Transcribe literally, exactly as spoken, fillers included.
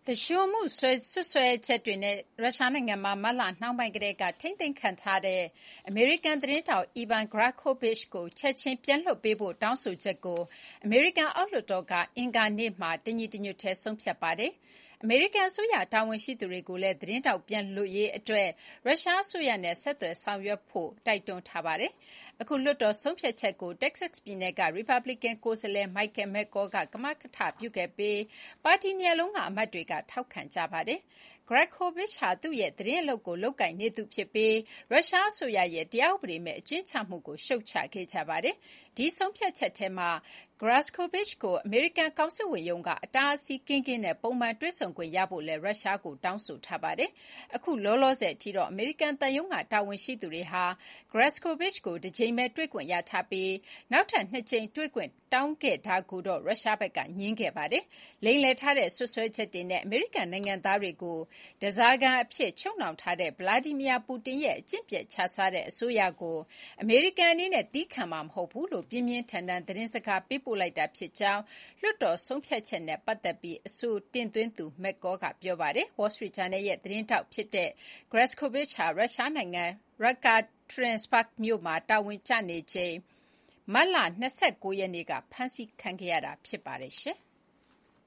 သူလျှိုမှုစွပ်စွဲချက်တွေနဲ့ရုရှားနိုင်ငံမှာမတ်လနှောင်းပိုင်းကတည်းကထိန်းသိမ်းခံထားတဲ့အမေရိကန်သတင်းထောက် Evan Gershkovich ကိုချက်ချင်းပြန်လွှတ်ပေးဖို့တောင်းဆိုချက်ကိုအမေရိကန်အောက်လွှတ်တော်ကအင်္ဂါနေ့မှာတညီတညွတ်တည်းဆုံးဖြတ်ပါတယ်။အမေရိကန်အစိုးရတာဝန်ရှိသူတွေကိုလည်းသတင်းထောက်ပြန်လွှတ်ရေးအတွက်ရုရှားအစိုးရနဲ့ဆက်သွယ်ဆောင်ရွက်ဖို့တိုက်တွန်းထားပါတယ်။အခုလွှတ်တော်ဆုံးဖြတ်ချက်ကို Texas ပြည်နယ်က Republican ကိုယ်စားလှယ် Michael McCaul ကကမကထပြုခဲ့ပြီးပါတီနှစ်ရပ်လုံးကအမတ်တွေကထောက်ခံကြပါတယ်။ Gershkovich ဟာသူ့ရဲ့သတင်းအလုပ်ကိုလုပ်ကိုင်နေသူဖြစ်ပြီးရုရှားအစိုးရရဲ့တရားဥပဒေမဲ့အကျဉ်းချမှုကိုရှုတ်ချခဲ့ကြပါတယ်။ဒီဆုံးဖြတ်ချက်ထဲမှာGershkovich ကိုအမေရိကန်ကောင်စစ်ဝန်ရုံးကအတားအဆီးကင်းကင်းနဲ့ပုံမှန်တွေ့ဆုံခွင့်ရဖို့လည်းရုရှားကိုတောင်းဆိုထားပါတယ်။အခုလောလောဆယ်အထိတော့အမေရိကန်သံရုံးကတာဝန်ရှိသူတွေဟာ Gershkovich ကိုတကြိမ်ပဲတွေ့ခွင့်ရထားပြီးနောက်ထပ်နှစ်ကြိမ်တွေ့ခွင့်တောင်းခဲ့တာကိုတော့ရုရှားဘက်ကငြင်းခဲ့ပါတယ်။လိမ်လည်ထားတဲ့စွပ်စွဲချက်တွေနဲ့အမေရိကန်နိုင်ငံသားတွေကိုဓားစာခံအဖြစ်ချုပ်နှောင်ထားတဲ့ Vladimir Putin ရဲ့အကျင့်ပျက်ခြစားတဲ့အစိုးရကိုအမေရိကန်အနေနဲ့သည်းခံမှာမဟုတ်ဘူးလို့ပြင်းပြင်းထန်ထန်သတင်းစကားပေးပို့လိုက်တာဖြစ်ကြောင်းလွှတ်တော်ဆုံးဖြတ်ချက်နဲ့ပတ်သက်ပြီးအဆိုတင်သွင်းသူ McCaul ကပြောပါတယ်။ Wall Street Journal ရဲ့သတင်းထောက်ဖြစ်တဲ့ Gershkovich ဟာရုရှားနိုင်ငံ Yekaterinburg မြို့မှာတာဝန်ကျနေချိန်မတ်လ၂၉ရက်နေ့ကဖမ်းဆီးခံခဲ့ရတာဖြစ်ပါတယ်။